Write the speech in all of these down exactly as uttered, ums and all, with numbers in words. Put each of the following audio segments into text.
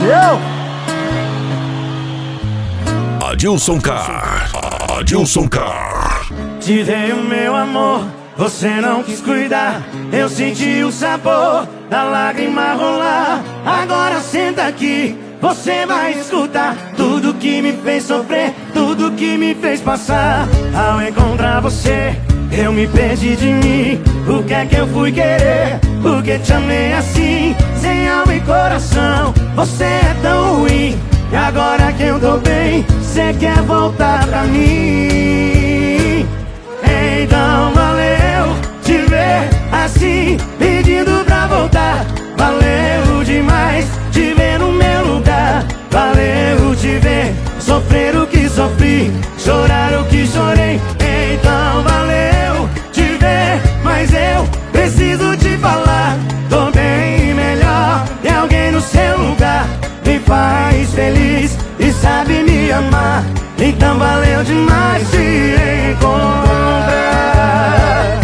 Eu? Adilson Car. Adilson Car. Te dei o meu amor, você não quis cuidar. Eu senti o sabor da lágrima rolar. Agora senta aqui, você vai escutar tudo que me fez sofrer, tudo que me fez passar. Ao encontrar você, eu me perdi de mim. O que é que eu fui querer? Porque te amei assim, sem alma e coração. Você é tão ruim, e agora que eu tô bem, você quer voltar pra mim. Então valeu te ver assim, pedindo pra voltar. Valeu demais te ver no meu lugar. Valeu te ver sofrer o que sofri, chorar o que chorei. Então valeu te ver, mas eu preciso te falar. Tô bem melhor, tem alguém no seu lugar. Me faz feliz e sabe me amar. Então valeu demais te encontrar.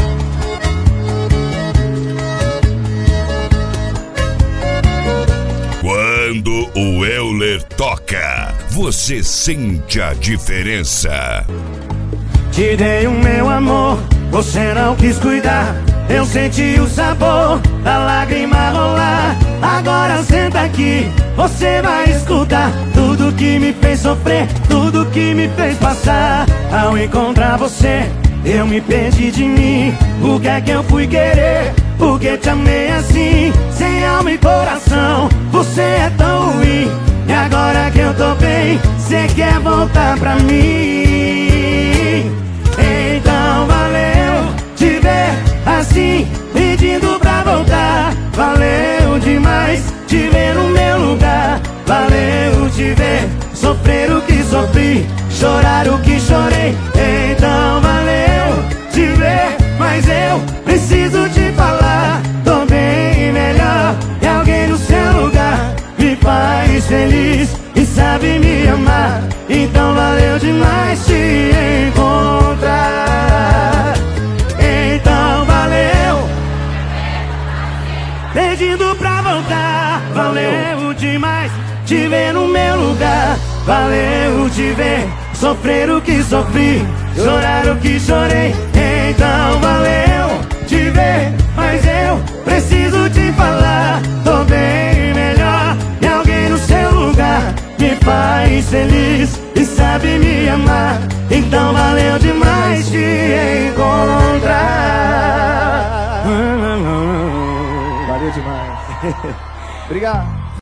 Quando o Euler toca, você sente a diferença. Te dei o meu amor, você não quis cuidar. Eu senti o sabor da lágrima rolar. Agora senta aqui, você vai escutar tudo que me fez sofrer, tudo que me fez passar. Ao encontrar você, eu me perdi de mim. O que é que eu fui querer? Porque te amei assim, sem alma e coração. Você é tão ruim, e agora que eu tô bem, você quer voltar pra mim. Então valeu te ver assim, pedindo pra voltar. Valeu demais te ver no meu lugar. Valeu te ver sofrer o que sofri, chorar o que chorei. Então valeu te ver, mas eu preciso te falar. Tô bem melhor, e alguém no seu lugar me faz feliz e sabe me amar. Então valeu demais te encontrar. Então valeu pedindo pra voltar. Valeu demais te ver no meu lugar. Valeu te ver sofrer o que sofri, chorar o que chorei. Então valeu te ver, mas eu preciso te falar. Tô bem melhor, e alguém no seu lugar me faz feliz e sabe me amar. Então valeu demais te encontrar. Valeu demais. Obrigado.